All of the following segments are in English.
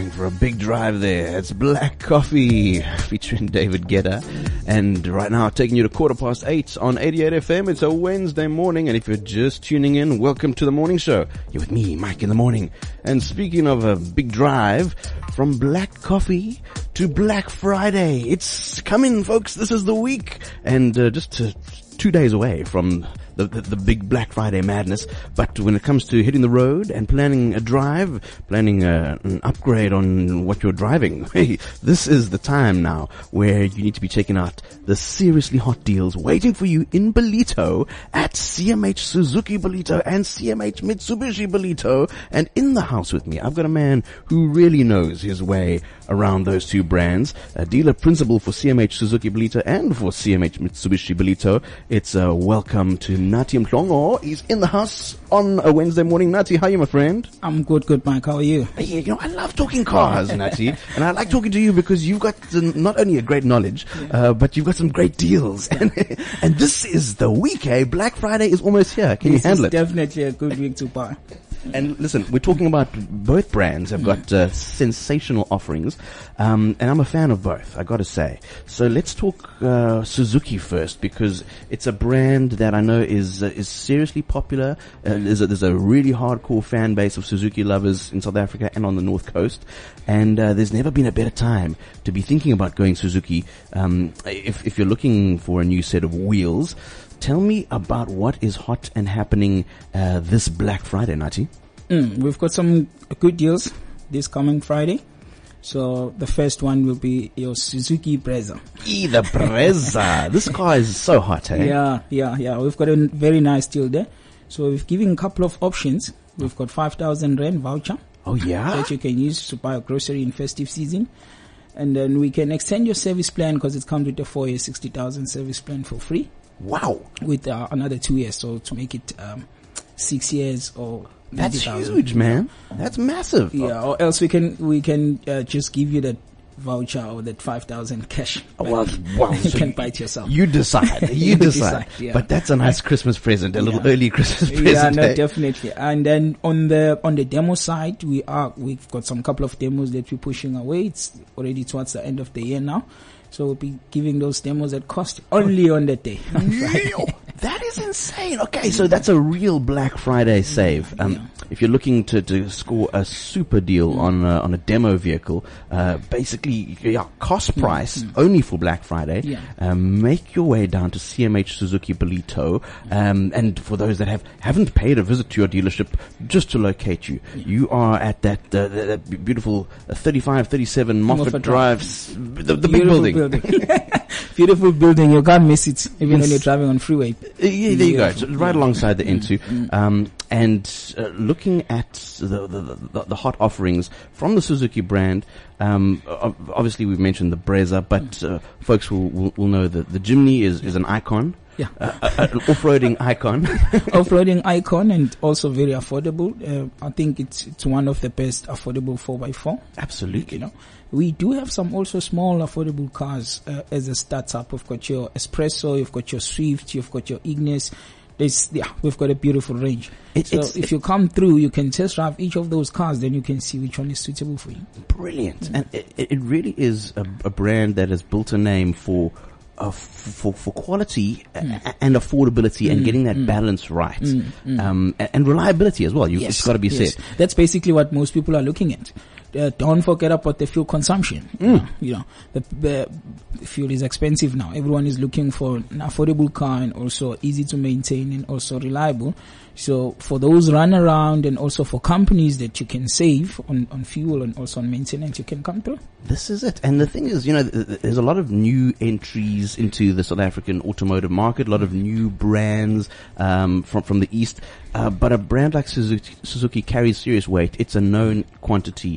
going for a big drive there. It's Black Coffee featuring David Guetta. And right now taking you to 8:15 on 88 FM. It's a Wednesday morning, and if you're just tuning in, welcome to the morning show. You're with me, Mike, in the morning. And speaking of a big drive, from Black Coffee to Black Friday. It's coming, folks. This is the week. And just 2 days away from the big Black Friday madness. But when it comes to hitting the road and planning a drive, planning an upgrade on what you're driving, hey, this is the time now where you need to be checking out the seriously hot deals waiting for you in Ballito at CMH Suzuki Ballito and CMH Mitsubishi Ballito. And in the house with me, I've got a man who really knows his way around those two brands, a dealer principal for CMH Suzuki Ballito and for CMH Mitsubishi Ballito. It's a welcome to Nathi Mhlongo. He's in the house on a Wednesday morning. Nathi, how are you, my friend? I'm good, Mike. How are you? Yeah, I love talking cars, Nathi. And I like talking to you because you've got not only a great knowledge, but you've got some great deals. And this is the week, eh? Black Friday is almost here. Can you handle it? Definitely a good week to buy. And listen, we're talking about both brands have got sensational offerings, and I'm a fan of both, I gotta say. So let's talk Suzuki first, because it's a brand that I know is seriously popular. There's a really hardcore fan base of Suzuki lovers in South Africa and on the North Coast, and there's never been a better time to be thinking about going Suzuki. If you're looking for a new set of wheels. Tell me about what is hot and happening this Black Friday, Nathi. We've got some good deals this coming Friday. So the first one will be your Suzuki Brezza. The Brezza. This car is so hot, eh? Yeah. We've got a very nice deal there. So we've given a couple of options. We've got 5,000 Rand voucher. Oh, yeah? That you can use to buy a grocery in festive season. And then we can extend your service plan because it comes with a 4-year 60,000 service plan for free. Wow. With another 2 years, so to make it 6 years or that's 90,000. Huge, man. That's massive. Yeah, or else we can just give you that voucher or that 5,000 cash. Wow. You can buy it yourself. You decide. You decide. Yeah. But that's a nice Christmas present, a little early Christmas present. Yeah, no, definitely. And then on the demo side, we've got some couple of demos that we're pushing away. It's already towards the end of the year now. So we'll be giving those demos at cost only on that day. That is insane. Okay, so that's a real Black Friday save. If you're looking to score a super deal on a demo vehicle, basically, cost price only for Black Friday. Make your way down to CMH Suzuki Ballito, and for those that haven't paid a visit to your dealership, just to locate you, you are at that beautiful 3537 Moffat Drive, the big building. Beautiful building. You can't miss it, even when you're driving on freeway. Yeah, there you go. So right alongside the N2. And looking at the hot offerings from the Suzuki brand, obviously we've mentioned the Brezza, but folks will know that the Jimny is an icon. Yeah. An off-roading icon. Off-roading icon, and also very affordable. I think it's one of the best affordable 4x4. Absolutely. You know, we do have some also small affordable cars as a startup. We've got your Espresso, you've got your Swift, you've got your Ignis. We've got a beautiful range. If you come through, you can test drive each of those cars, then you can see which one is suitable for you. Brilliant. And it really is a brand that has built a name for quality and affordability and getting that balance right. And reliability as well. It's got to be said. That's basically what most people are looking at. Don't forget about the fuel consumption. You know, the fuel is expensive now. Everyone is looking for an affordable car and also easy to maintain and also reliable. So for those run around and also for companies that you can save on fuel and also on maintenance, you can come through. This is it. And the thing is, there's a lot of new entries into the South African automotive market, a lot of new brands from the East. But a brand like Suzuki carries serious weight. It's a known quantity.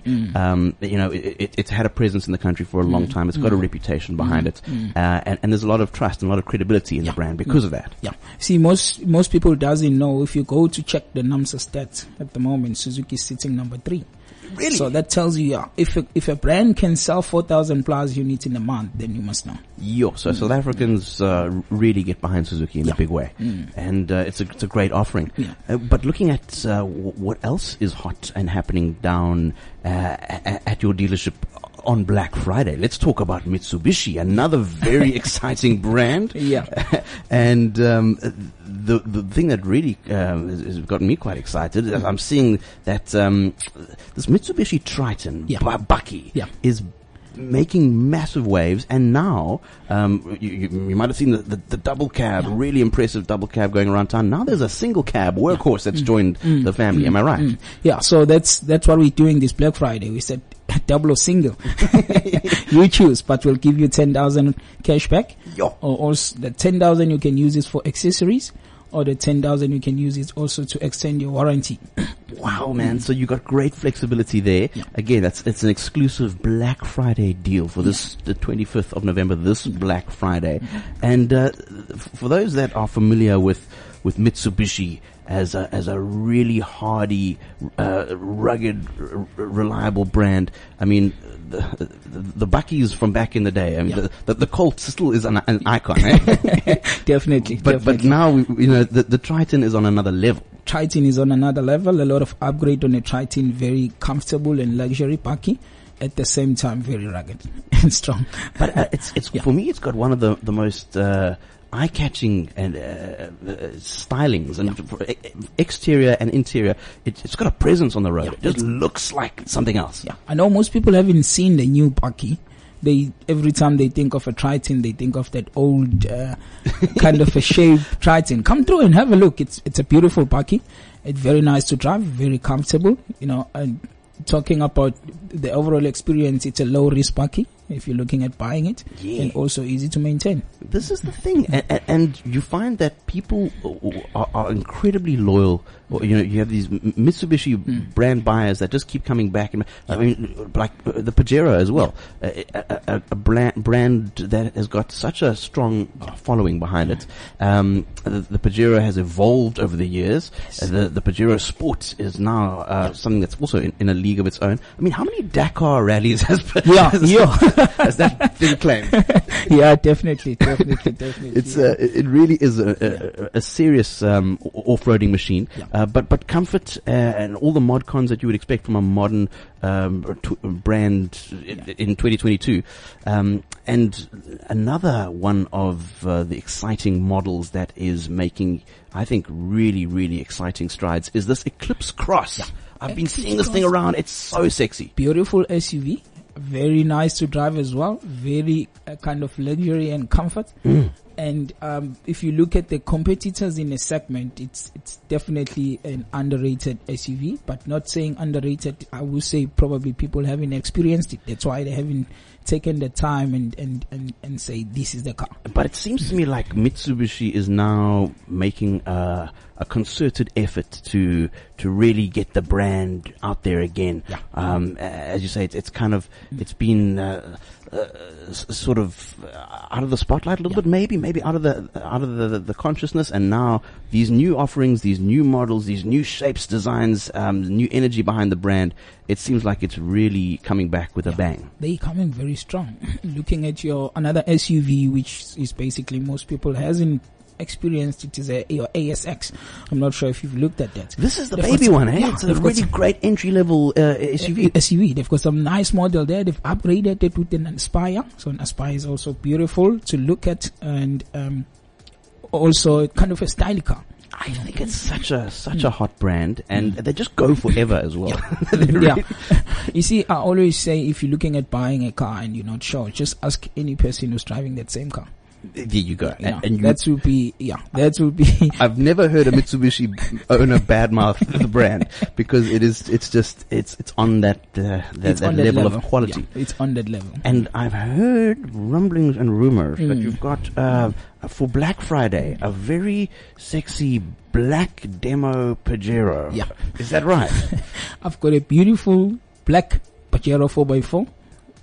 It's had a presence in the country for a long time. It's got a reputation behind it. And there's a lot of trust and a lot of credibility in the brand because of that. Yeah. See, most people doesn't know, if you go to check the NAMSA stats at the moment, Suzuki is sitting number 3. Really? So that tells you, if a brand can sell 4,000 plus units in a month, then you must know. So South Africans really get behind Suzuki in a big way, and it's a great offering. But looking at what else is hot and happening down at your dealership on Black Friday, let's talk about Mitsubishi, another very exciting brand. And the thing that really has gotten me quite excited is I'm seeing that this Mitsubishi Triton Bucky is making massive waves, and now you might have seen the double cab, really impressive double cab going around town. Now there's a single cab workhorse that's joined the family. Am I right? Yeah, so that's what we're doing this Black Friday. We said double or single. You choose, but we'll give you 10,000 cash back. Or also the 10,000 you can use it for accessories, or the 10,000 you can use it also to extend your warranty. Wow, man. So you got great flexibility there. Again, it's an exclusive Black Friday deal for the 25th of November, this Black Friday. And for those that are familiar with Mitsubishi as a really hardy, rugged, reliable brand, I mean, the Buckies from back in the day. I mean, the Colt still is an icon, eh? Definitely. But now, the Triton is on another level. Triton is on another level. A lot of upgrade on the Triton. Very comfortable and luxury Bucky. At the same time, very rugged and strong. But it's for me, it's got one of the most eye-catching and stylings and exterior and interior. It's got a presence on the road. It just looks like something else. I know most people haven't seen the new Bucky. Every time they think of a Triton, they think of that old kind of a shaved Triton. Come through and have a look. It's a beautiful Bucky. It's very nice to drive, very comfortable. And talking about the overall experience, it's a low risk Bucky if you're looking at buying it, and also easy to maintain. This is the thing, and you find that people are incredibly loyal. You have these Mitsubishi brand buyers that just keep coming back. I mean, like the Pajero as well, a brand that has got such a strong following behind it. The Pajero has evolved over the years. The Pajero Sport is now something that's also in a league of its own. I mean, how many Dakar rallies has that thing claimed? Yeah, definitely. It really is a serious off-roading machine. But comfort and all the mod cons that you would expect from a modern brand in 2022. And another one of the exciting models that is making, I think, really, really exciting strides is this Eclipse Cross. I've been seeing this thing around. It's so sexy. Beautiful SUV. Very nice to drive as well. Very kind of luxury and comfort. And if you look at the competitors in the segment, it's definitely an underrated SUV, but not saying underrated. I would say probably people haven't experienced it. That's why they haven't taken the time and say this is the car. But it seems to me like Mitsubishi is now making a concerted effort to really get the brand out there again. As you say, it's been sort of out of the spotlight a little bit, maybe out of the consciousness, and now these new offerings, these new models, these new shapes, designs, new energy behind the brand, it seems like it's really coming back with a bang. They're coming very strong. Looking at another SUV, which is basically most people hasn't experienced, it is your ASX. I'm not sure if you've looked at that. This is the baby one, eh? It's a really great entry-level SUV. They've got some nice model there. They've upgraded it with an Aspire. So an Aspire is also beautiful to look at, and also kind of a style car. I think it's such a hot brand, and they just go forever as well. You see, I always say, if you're looking at buying a car and you're not sure, just ask any person who's driving that same car. There you go. And that would be. I've never heard a Mitsubishi owner badmouth the brand, because it's on that level of quality. Yeah, it's on that level. And I've heard rumblings and rumors that you've got for Black Friday a very sexy black demo Pajero. Yeah, is that right? I've got a beautiful black Pajero 4x4.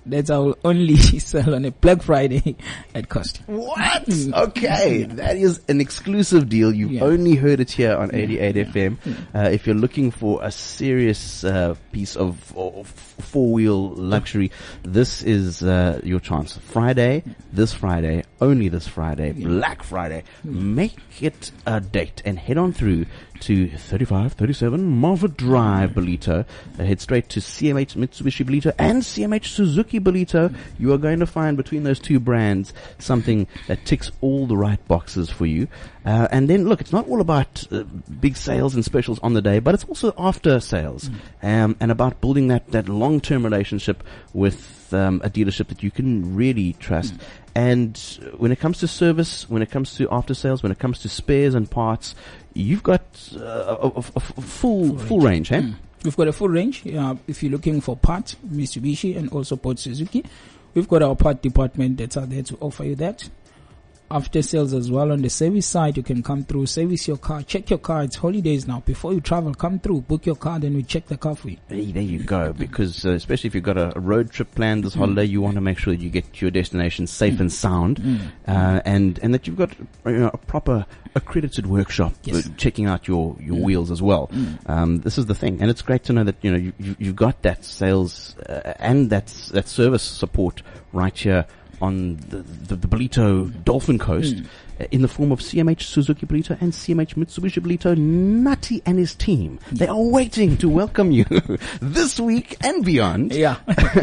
That I will only sell on a Black Friday at cost. What? Okay, that is an exclusive deal. You've only heard it here on 88 FM. If you're looking for a serious piece of four-wheel luxury, this is your chance. This Friday, only this Friday, Black Friday. Make it a date and head on through to 3537 Moffat Drive, Ballito. Head straight to CMH Mitsubishi Ballito and CMH Suzuki Ballito. You are going to find between those two brands something that ticks all the right boxes for you. And then look, it's not all about big sales and specials on the day, but it's also after sales, and about building that long-term relationship with a dealership that you can really trust. And when it comes to service, when it comes to after sales, when it comes to spares and parts, you've got a full range, eh? We've got a full range. If you're looking for parts, Mitsubishi and also Port Suzuki, we've got our part department that's out there to offer you that. After sales as well. On the service side, you can come through, service your car, check your car. It's holidays now. Before you travel, come through, book your car, then we check the car for you. Hey, there you go. Because especially if you've got a road trip planned this holiday, you want to make sure that you get to your destination safe and sound, and that you've got a proper accredited workshop checking out your wheels as well. This is the thing, and it's great to know that you've got that sales and that service support right here on the Ballito Dolphin Coast in the form of CMH Suzuki Ballito and CMH Mitsubishi Ballito. Nutty and his team, they are waiting to welcome you this week and beyond. Yeah.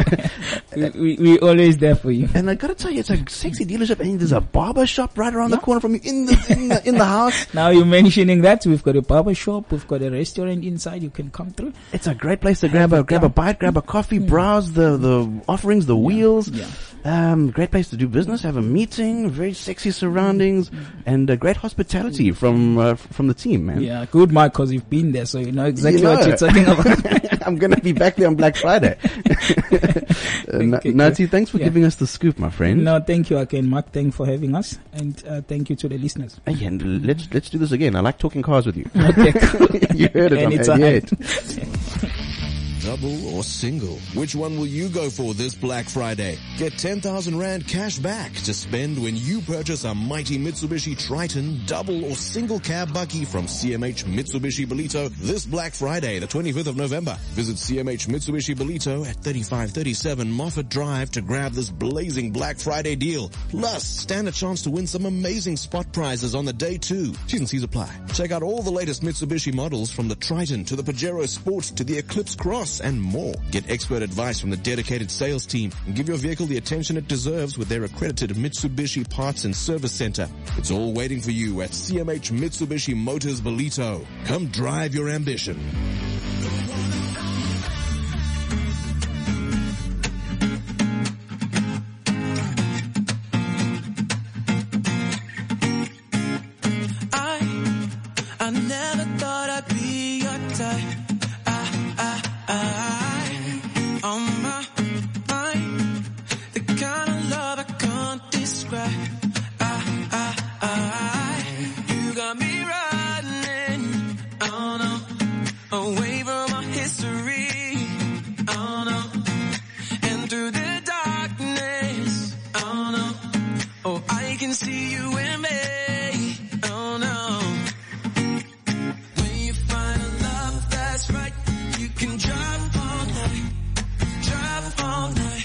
we always there for you. And I gotta tell you, it's a sexy dealership, and there's a barber shop right around the corner from you in the house. Now you're mentioning that, we've got a barber shop, we've got a restaurant inside, you can come through. It's a great place to grab a bite, grab a coffee, browse the offerings, the wheels. Great place to do business, have a meeting, very sexy surroundings, and great hospitality from the team, man. Yeah, good, Mark, because you've been there, so you know exactly what you're talking about. I'm gonna be back there on Black Friday. Nati, thanks for giving us the scoop, my friend. No, thank you again, Mark. Thank you for having us, and thank you to the listeners. Hey, and let's do this again. I like talking cars with you. Okay, cool. You heard it on 88. Double or single? Which one will you go for this Black Friday? Get 10,000 Rand cash back to spend when you purchase a mighty Mitsubishi Triton double or single cab bakkie from CMH Mitsubishi Ballito this Black Friday, the 25th of November. Visit CMH Mitsubishi Ballito at 3537 Moffat Drive to grab this blazing Black Friday deal. Plus, stand a chance to win some amazing spot prizes on the day too. T's and C's apply. Check out all the latest Mitsubishi models from the Triton to the Pajero Sport to the Eclipse Cross and more. Get expert advice from the dedicated sales team and give your vehicle the attention it deserves with their accredited Mitsubishi Parts and Service Center. It's all waiting for you at CMH Mitsubishi Motors Ballito. Come drive your ambition. I never thought I'd be your type. On my mind, the kind of love I can't describe. You got me running, oh no, away from my history, oh no, and through the darkness, oh no, oh I can see you in me, oh no. When you find a love that's right, you can drive all night. Drive all night.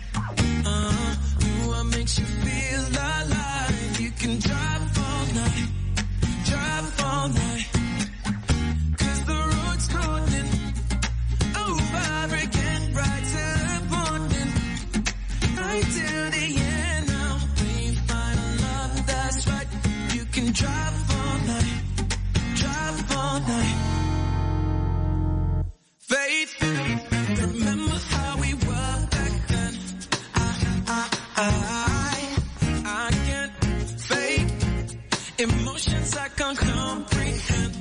Do what makes you feel alive. You can drive all night. Drive all night. 'Cause the road's calling. Over again, right till the morning. Right till the end now. When you find a love that's right, you can drive all night. Drive all night. Faith. Remember how we were back then. I can't fake emotions I can't comprehend.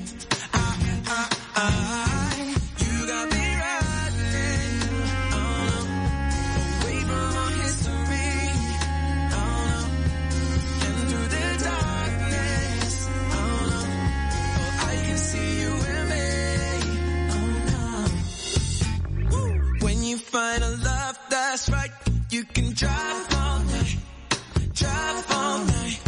You got me riding, oh no, away from our history, oh no, and through the darkness, oh no, oh I can see you in me, oh no. When you find a love that's right, You can drive all night, drive all night.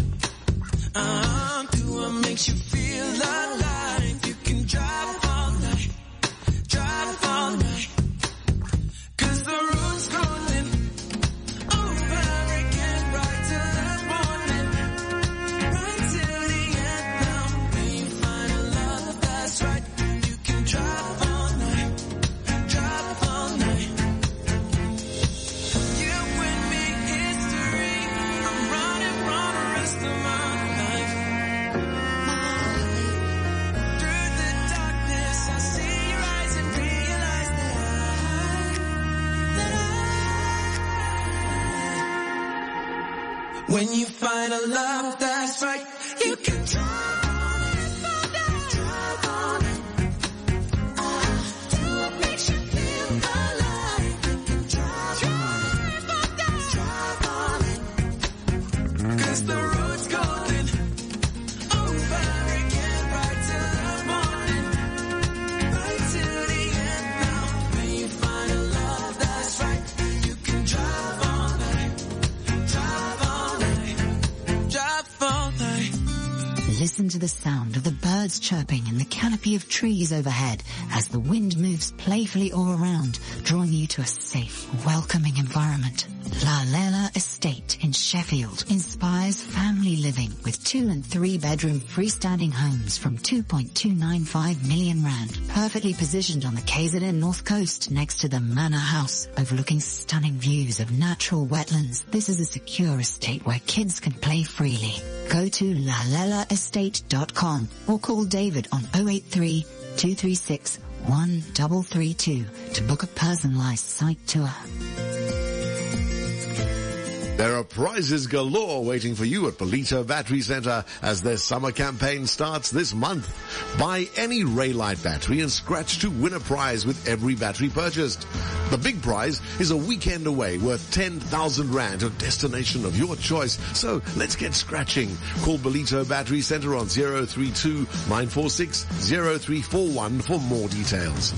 Do what makes you feel alive. You can drive all night, drive all night. 'Cause the road's calling over again, right till the morning, right till the end. Now when you find a love that's right, you can drive all night, drive all night. You and me, history. I'm running from the rest of my life. Through the darkness, I see your eyes and realize that when you find a love that's right, you can drive on it. Do what makes you feel alive. You can drive on it. 'Cause the road's golden over again, right till the morning, right till the end. Now when you find a love that's right, you can drive all night, drive all night, drive all night. Listen to the sound of the birds chirping in the canopy of trees overhead as the wind moves playfully all around, drawing you to a safe, welcoming environment. La Lela Estate in Sheffield inspires family living with 2 and 3 bedroom freestanding homes from 2.295 million rand. Perfectly positioned on the KZN North Coast next to the Manor House, overlooking stunning views of natural wetlands. This is a secure estate where kids can play freely. Go to lalelaestate.com or call David on 083 236 1332 to book a personalized site tour. There are prizes galore waiting for you at Belito Battery Center as their summer campaign starts this month. Buy any Raylight battery and scratch to win a prize with every battery purchased. The big prize is a weekend away worth 10,000 Rand to a destination of your choice. So let's get scratching. Call Belito Battery Center on 032 946 0341 for more details.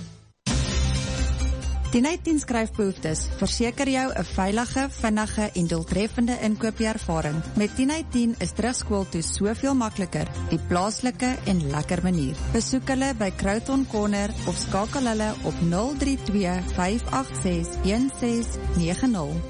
Die Net10 skryfbehoeftes verseker jou 'n veilige, vinnige en doeltreffende inkoopiervaring. Met die Net10 is terugskool toe soveel makliker, die plaaslike en lekker manier. Besoek hulle by Crowton Corner of skakel hulle op 032 586 1690.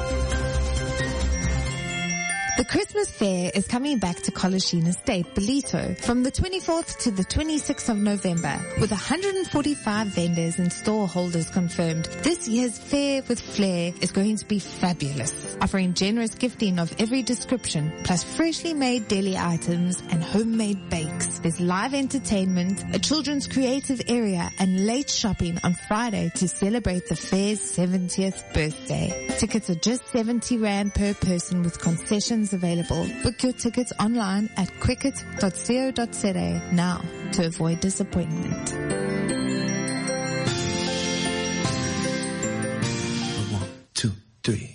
The Christmas Fair is coming back to Colisheen Estate, Belito, from the 24th to the 26th of November, with 145 vendors and stall holders confirmed. This year's Fair with Flair is going to be fabulous, offering generous gifting of every description, plus freshly made deli items and homemade bakes. There's live entertainment, a children's creative area, and late shopping on Friday to celebrate the Fair's 70th birthday. Tickets are just 70 Rand per person with concessions available. Book your tickets online at cricket.co.za now to avoid disappointment. 1, 2, 3.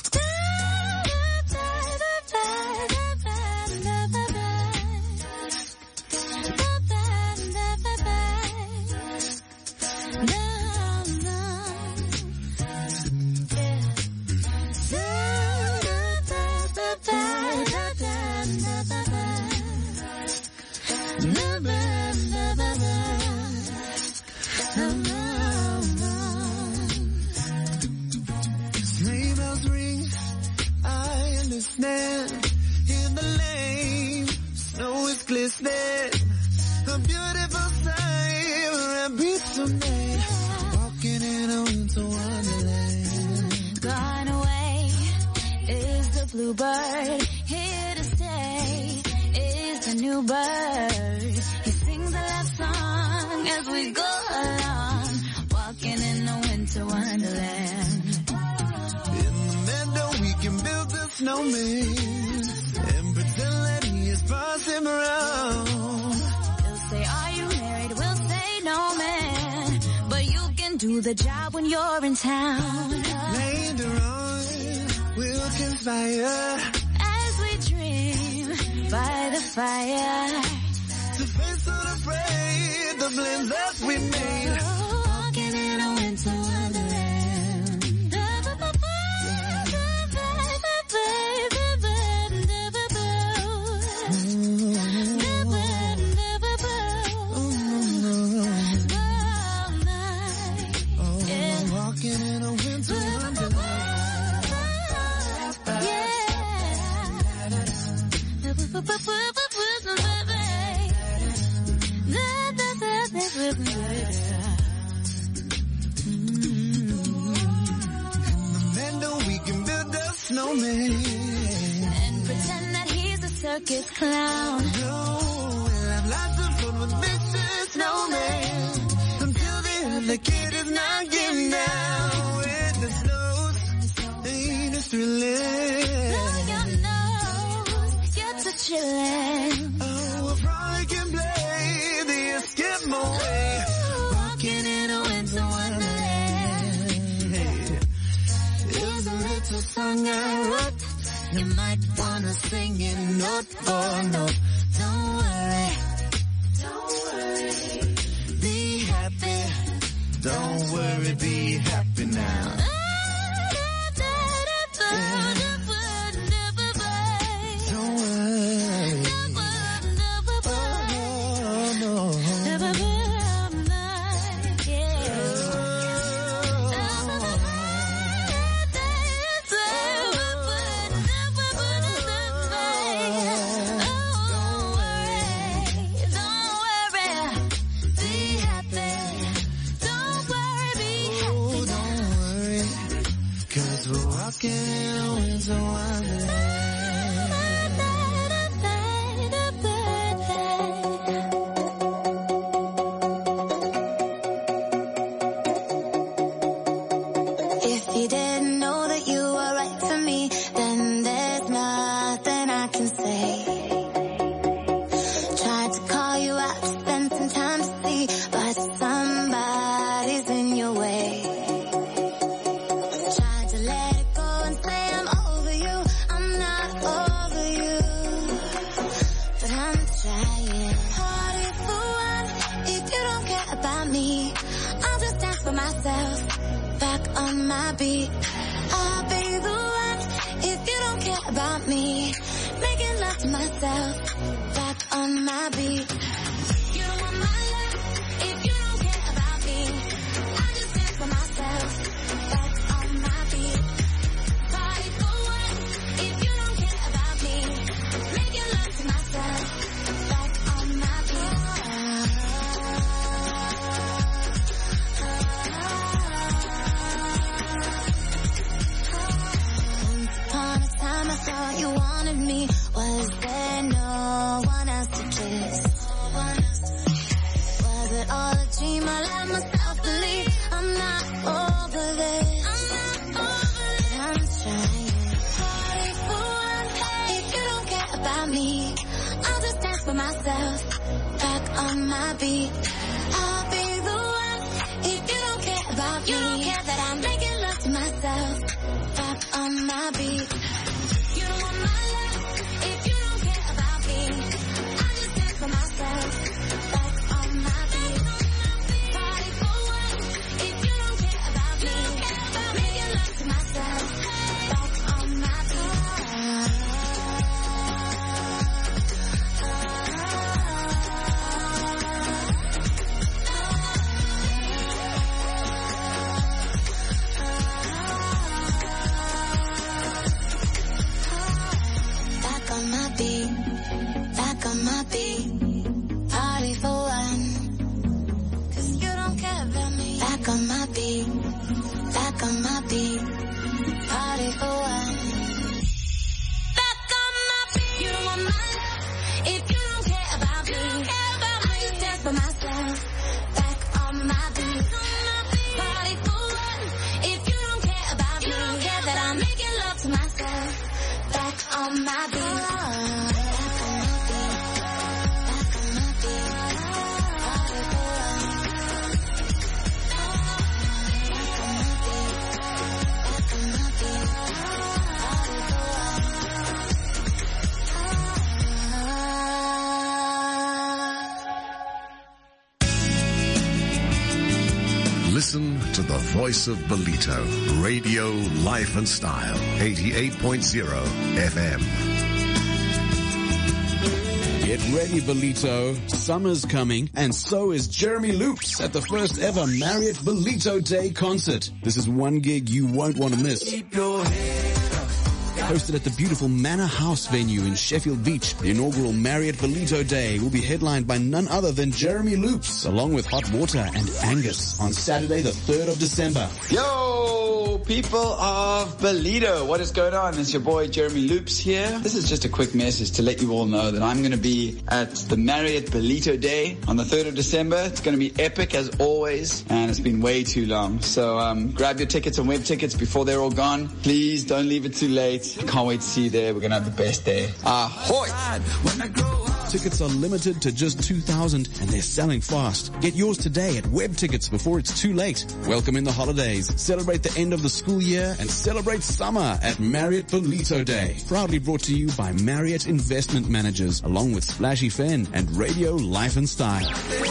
Sleigh bells ring, I understand. In the lane, snow is glistening. A beautiful sight, we're a beautiful night. Walking in a winter wonderland. Gone away is the bluebird. Here to stay is the new bird. He sings a love song as we go along. Walking in a winter wonderland. In the meadow we can build a snowman and pretend that he is passing around. They'll say, are you married? We'll say, no man. But you can do the job when you're in town. Later on, we'll conspire as we dream by the fire to face unafraid the blends that we made. Walking in a winter wonderland. We can build a snowman and pretend that he's a circus clown. we'll have lots of fun with Mr. Snowman until the other kid is knocking down with the snows. Ain't it thrilling? Blow your nose, gets a chillin'. Oh, a frolic and play the Eskimo way, walking in a winter wonderland. Here's a little song I wrote. You might wanna sing it note for note. Don't worry, be happy. Don't worry, be happy now. Don't worry. Oh, no. We're walking in a winter wonderland. If you didn't know that you were right for me, then there's nothing I can say. Tried to call you out to spend some time to see, but somebody's in your way. Back on my beat, I'll be the one if you don't care about me. Making love to myself, back on my beat. You don't want my love if you don't care about me. I just dance for myself, back on my beat. Party for one if you don't care about me. Making love to myself, back on my beat. I thought you wanted me. Was there no one else to kiss? Was it all a dream? I let myself believe. I'm not over this. I'm trying. Party for one. If you don't care about me, I'll just dance for myself. Back on my beat. I'll be the one. If you don't care about me, you don't care that I'm making love to myself. Back on my beat. Back on my beat, party for one. 'Cause you don't care about me. Back on my beat, party for one. Back on my beat. You don't want my love if you don't care about me. I just dance for myself. Back on my beat, party for one. If you don't care about me, you don't care that I'm making love to myself. Back on my beat. Listen to the voice of Belito, Radio, Life and Style, 88.0 FM. Get ready, Belito. Summer's coming, and so is Jeremy Loops at the first ever Marriott Belito Day concert. This is one gig you won't want to miss. Keep your head up, Hosted at the beautiful Manor House venue in Sheffield Beach, the inaugural Marriott Belito Day will be headlined by none other than Jeremy Loops, along with Hot Water and Angus, on Saturday the 3rd of December. Yo, people of Belito, what is going on? It's your boy Jeremy Loops here. This is just a quick message to let you all know that I'm going to be at the Marriott Belito Day on the 3rd of December. It's going to be epic as always, and it's been way too long. So grab your tickets and web tickets before they're all gone. Please don't leave it too late. Can't wait to see you there. We're going to have the best day. Ahoy! Tickets are limited to just 2,000 and they're selling fast. Get yours today at Web Tickets before it's too late. Welcome in the holidays. Celebrate the end of the school year and celebrate summer at Marriott Belito Day. Proudly brought to you by Marriott Investment Managers, along with Splashy Fen and Radio Life and Style.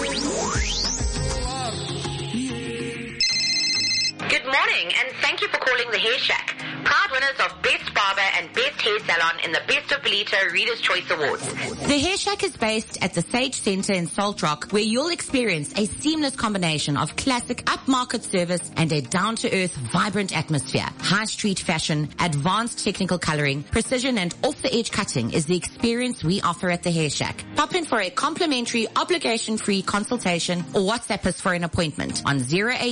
Good morning, and thank you for calling the Hair Shack. Proud winners of Best Barber and Best Hair Salon in the Best of Belito Reader's Choice Awards. The Hair Shack is based at the Sage Centre in Salt Rock, where you'll experience a seamless combination of classic upmarket service and a down-to-earth, vibrant atmosphere. High street fashion, advanced technical coloring, precision and off-the-edge cutting is the experience we offer at the Hair Shack. Pop in for a complimentary, obligation-free consultation or WhatsApp us for an appointment on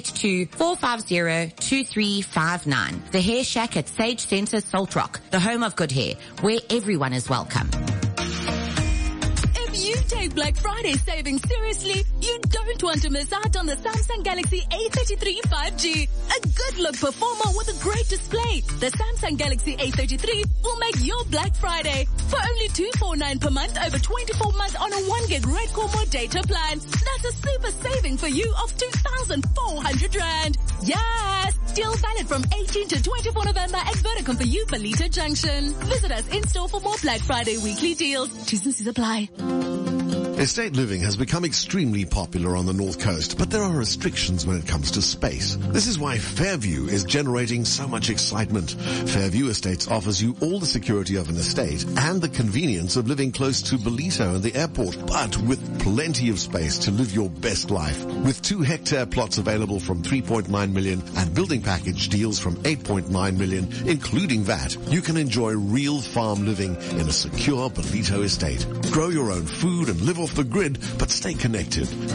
082-450-2359. The Hair Shack at Sage Centre, Salt Rock, the home of good hair, where everyone is welcome. If you take Black Friday savings seriously, you don't want to miss out on the Samsung Galaxy A33 5G. A good look performer with a great display. The Samsung Galaxy A33 will make your Black Friday for only $249 per month over 24 months on a 1 gig Red Combo data plan. That's a super saving for you of 2,400 Rand. Yes! Deal valid from 18 to 24 November at Vodacom for you, Belito Junction. Visit us in store for more Black Friday weekly deals. T's and C's apply. Estate living has become extremely popular on the North Coast, but there are restrictions when it comes to space. This is why Fairview is generating so much excitement. Fairview Estates offers you all the security of an estate and the convenience of living close to Belito and the airport, but with plenty of space to live your best life. With 2-hectare plots available from 3.9 million and building package deals from 8.9 million, including VAT, you can enjoy real farm living in a secure Belito estate. Grow your own food and live off the grid, but stay connected.